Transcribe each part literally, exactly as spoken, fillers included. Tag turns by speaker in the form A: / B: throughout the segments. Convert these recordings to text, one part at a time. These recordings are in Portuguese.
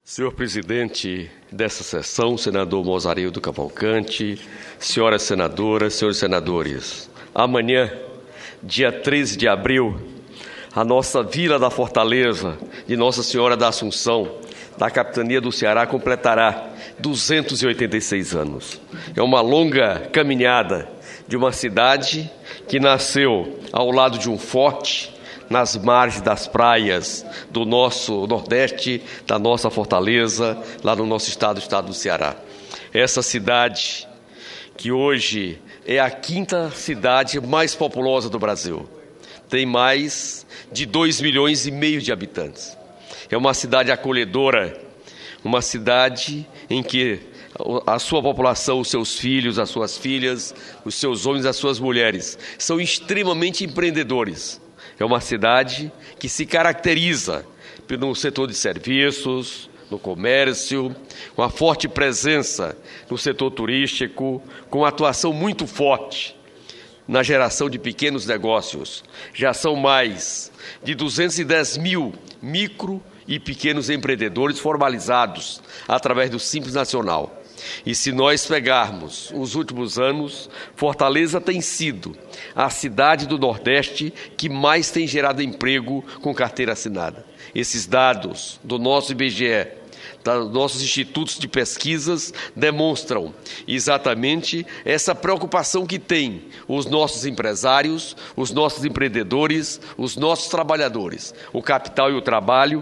A: Senhor presidente dessa sessão, senador Mozarildo Cavalcante, senhoras senadoras, senhores senadores, amanhã, dia treze de abril, a nossa Vila da Fortaleza de Nossa Senhora da Assunção, da capitania do Ceará, completará duzentos e oitenta e seis anos. É uma longa caminhada de uma cidade que nasceu ao lado de um forte, nas margens das praias do nosso Nordeste, da nossa Fortaleza, lá no nosso estado, o estado do Ceará. Essa cidade, que hoje é a quinta cidade mais populosa do Brasil, tem mais de dois milhões e meio de habitantes. É uma cidade acolhedora, uma cidade em que a sua população, os seus filhos, as suas filhas, os seus homens, as suas mulheres, são extremamente empreendedores. É uma cidade que se caracteriza no setor de serviços, no comércio, com uma forte presença no setor turístico, com uma atuação muito forte na geração de pequenos negócios. Já são mais de duzentos e dez mil micro e pequenos empreendedores formalizados através do Simples Nacional. E se nós pegarmos os últimos anos, Fortaleza tem sido a cidade do Nordeste que mais tem gerado emprego com carteira assinada. Esses dados do nosso I B G E, dos nossos institutos de pesquisas, demonstram exatamente essa preocupação que têm os nossos empresários, os nossos empreendedores, os nossos trabalhadores, o capital e o trabalho,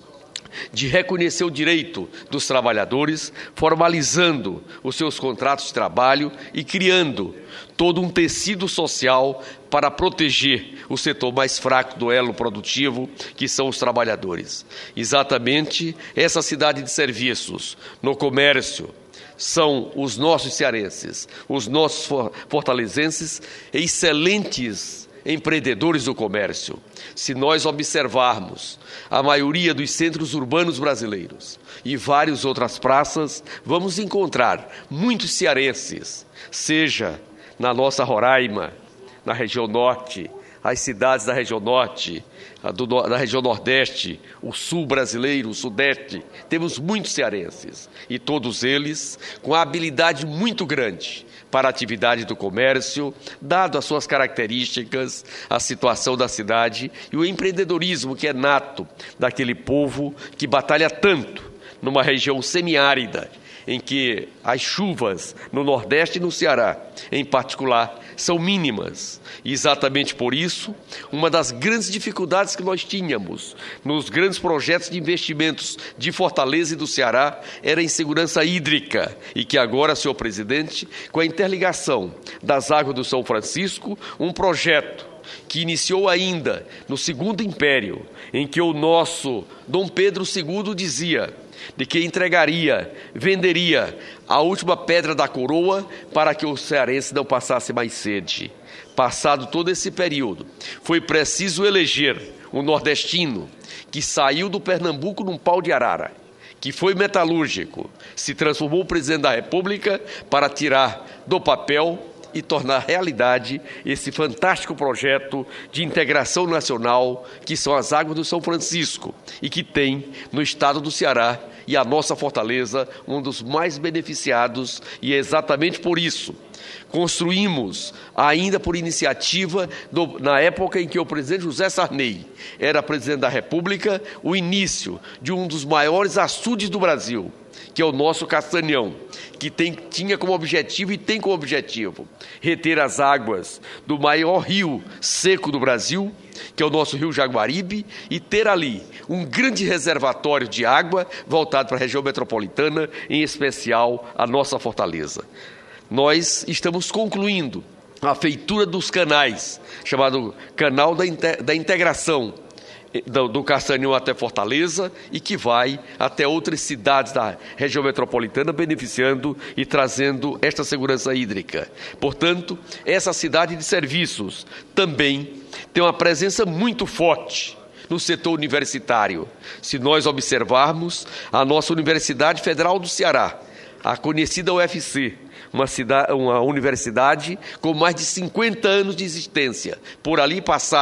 A: de reconhecer o direito dos trabalhadores, formalizando os seus contratos de trabalho e criando todo um tecido social para proteger o setor mais fraco do elo produtivo, que são os trabalhadores. Exatamente essa cidade de serviços, no comércio, são os nossos cearenses, os nossos fortalezenses, excelentes empreendedores do comércio. Se nós observarmos a maioria dos centros urbanos brasileiros e várias outras praças, vamos encontrar muitos cearenses, seja na nossa Roraima, na região norte, as cidades da região norte, a do, da região nordeste, o sul brasileiro, o sudeste, temos muitos cearenses e todos eles com a habilidade muito grande para a atividade do comércio, dado as suas características, a situação da cidade e o empreendedorismo que é nato daquele povo que batalha tanto numa região semiárida, em que as chuvas no Nordeste e no Ceará, em particular, são mínimas. E exatamente por isso, uma das grandes dificuldades que nós tínhamos nos grandes projetos de investimentos de Fortaleza e do Ceará era a insegurança hídrica, e que agora, senhor presidente, com a interligação das águas do São Francisco, um projeto que iniciou ainda no Segundo Império, em que o nosso Dom Pedro segundo dizia de que entregaria, venderia a última pedra da coroa para que o cearense não passasse mais sede. Passado todo esse período, foi preciso eleger um nordestino que saiu do Pernambuco num pau de arara, que foi metalúrgico, se transformou presidente da República para tirar do papel e tornar realidade esse fantástico projeto de integração nacional que são as águas do São Francisco e que tem no estado do Ceará e a nossa Fortaleza um dos mais beneficiados, e é exatamente por isso construímos, ainda por iniciativa, do, na época em que o presidente José Sarney era presidente da República, o início de um dos maiores açudes do Brasil, que é o nosso Castanhão, que tem, tinha como objetivo e tem como objetivo reter as águas do maior rio seco do Brasil, que é o nosso rio Jaguaribe, e ter ali um grande reservatório de água voltado para a região metropolitana, em especial a nossa Fortaleza. Nós estamos concluindo a feitura dos canais, chamado Canal da, Inte- da Integração, do, do Castanhão até Fortaleza, e que vai até outras cidades da região metropolitana, beneficiando e trazendo esta segurança hídrica. Portanto, essa cidade de serviços também tem uma presença muito forte no setor universitário. Se nós observarmos a nossa Universidade Federal do Ceará, a conhecida U F C, uma, cidade, uma universidade com mais de cinquenta anos de existência. Por ali passaram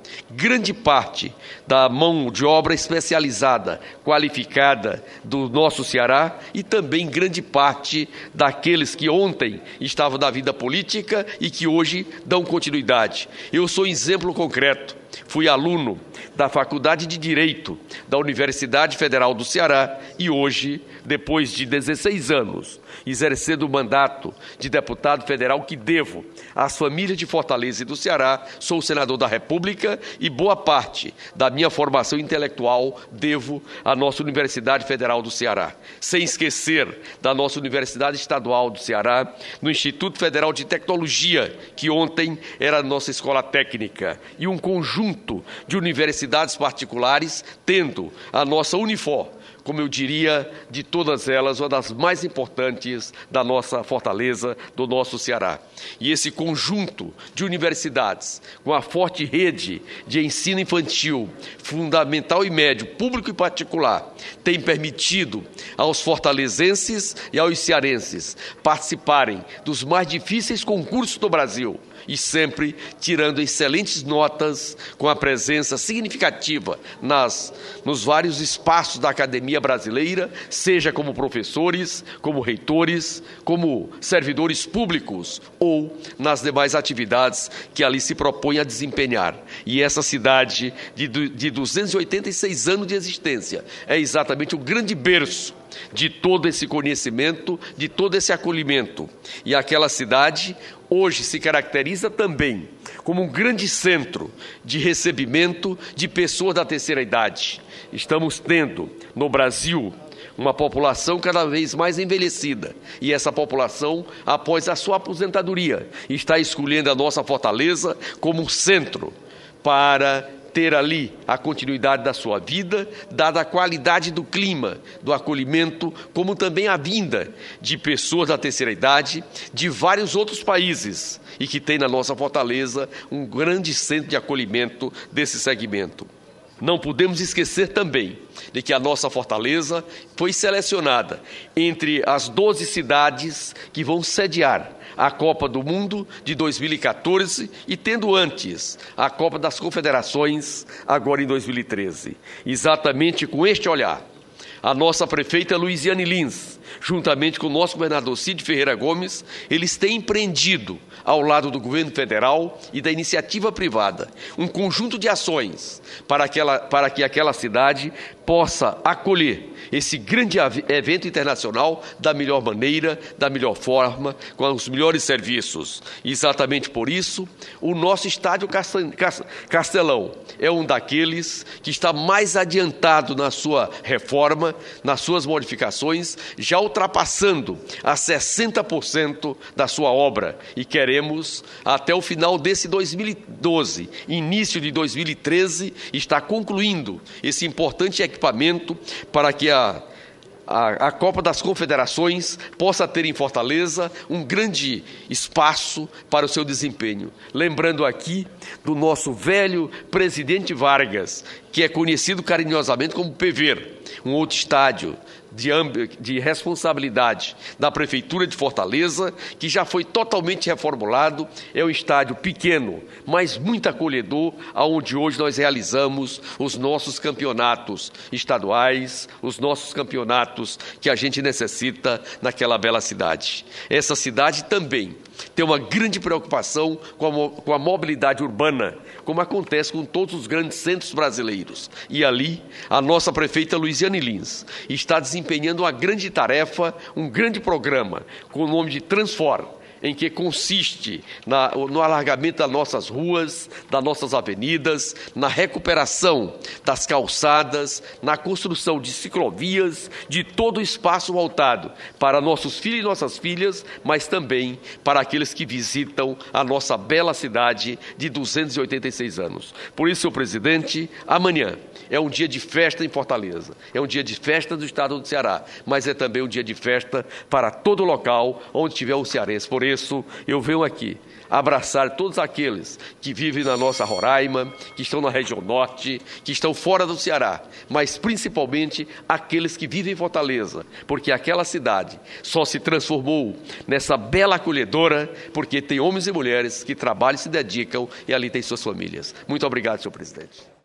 A: grande parte da mão de obra especializada, qualificada do nosso Ceará e também grande parte daqueles que ontem estavam na vida política e que hoje dão continuidade. Eu sou exemplo concreto. Fui aluno da Faculdade de Direito da Universidade Federal do Ceará e hoje, depois de dezesseis anos, exercendo o mandato de deputado federal que devo às famílias de Fortaleza e do Ceará, sou senador da República e boa parte da minha formação intelectual devo à nossa Universidade Federal do Ceará. Sem esquecer da nossa Universidade Estadual do Ceará, no Instituto Federal de Tecnologia, que ontem era a nossa escola técnica, e um conjunto de universidades particulares, tendo a nossa Unifor, como eu diria, de todas elas, uma das mais importantes da nossa Fortaleza, do nosso Ceará. E esse conjunto de universidades, com a forte rede de ensino infantil, fundamental e médio, público e particular, tem permitido aos fortalezenses e aos cearenses participarem dos mais difíceis concursos do Brasil, e sempre tirando excelentes notas com a presença significativa nas, nos vários espaços da academia brasileira, seja como professores, como reitores, como servidores públicos ou nas demais atividades que ali se propõe a desempenhar. E essa cidade de, de duzentos e oitenta e seis anos de existência é exatamente o grande berço de todo esse conhecimento, de todo esse acolhimento. E aquela cidade hoje se caracteriza também como um grande centro de recebimento de pessoas da terceira idade. Estamos tendo no Brasil uma população cada vez mais envelhecida e essa população, após a sua aposentadoria, está escolhendo a nossa Fortaleza como um centro para ter ali a continuidade da sua vida, dada a qualidade do clima, do acolhimento, como também a vinda de pessoas da terceira idade, de vários outros países, e que tem na nossa Fortaleza um grande centro de acolhimento desse segmento. Não podemos esquecer também de que a nossa Fortaleza foi selecionada entre as doze cidades que vão sediar a Copa do Mundo de dois mil e quatorze e tendo antes a Copa das Confederações agora em dois mil e treze. Exatamente com este olhar, a nossa prefeita Luiziane Lins, juntamente com o nosso governador Cid Ferreira Gomes, eles têm empreendido, ao lado do governo federal e da iniciativa privada, um conjunto de ações para, aquela, para que aquela cidade possa acolher esse grande evento internacional da melhor maneira, da melhor forma, com os melhores serviços. E exatamente por isso, o nosso estádio Castelão é um daqueles que está mais adiantado na sua reforma, nas suas modificações, já ultrapassando a sessenta por cento da sua obra. E queremos, até o final desse dois mil e doze, início de dois mil e treze, estar concluindo esse importante equipamento para que a A, a Copa das Confederações possa ter em Fortaleza um grande espaço para o seu desempenho. Lembrando aqui do nosso velho presidente Vargas, que é conhecido carinhosamente como P V R, um outro estádio de, de responsabilidade da Prefeitura de Fortaleza, que já foi totalmente reformulado. É um estádio pequeno, mas muito acolhedor, onde hoje nós realizamos os nossos campeonatos estaduais, os nossos campeonatos que a gente necessita naquela bela cidade. Essa cidade também tem uma grande preocupação com a, com a mobilidade urbana, como acontece com todos os grandes centros brasileiros. E ali, a nossa prefeita Luiziane Lins está desempenhando uma grande tarefa, um grande programa, com o nome de Transform, em que consiste na, no alargamento das nossas ruas, das nossas avenidas, na recuperação das calçadas, na construção de ciclovias, de todo o espaço voltado para nossos filhos e nossas filhas, mas também para aqueles que visitam a nossa bela cidade de duzentos e oitenta e seis anos. Por isso, senhor presidente, amanhã é um dia de festa em Fortaleza, é um dia de festa do estado do Ceará, mas é também um dia de festa para todo local onde tiver um cearense. Por agradeço, eu venho aqui abraçar todos aqueles que vivem na nossa Roraima, que estão na região norte, que estão fora do Ceará, mas principalmente aqueles que vivem em Fortaleza, porque aquela cidade só se transformou nessa bela acolhedora, porque tem homens e mulheres que trabalham e se dedicam e ali tem suas famílias. Muito obrigado, senhor presidente.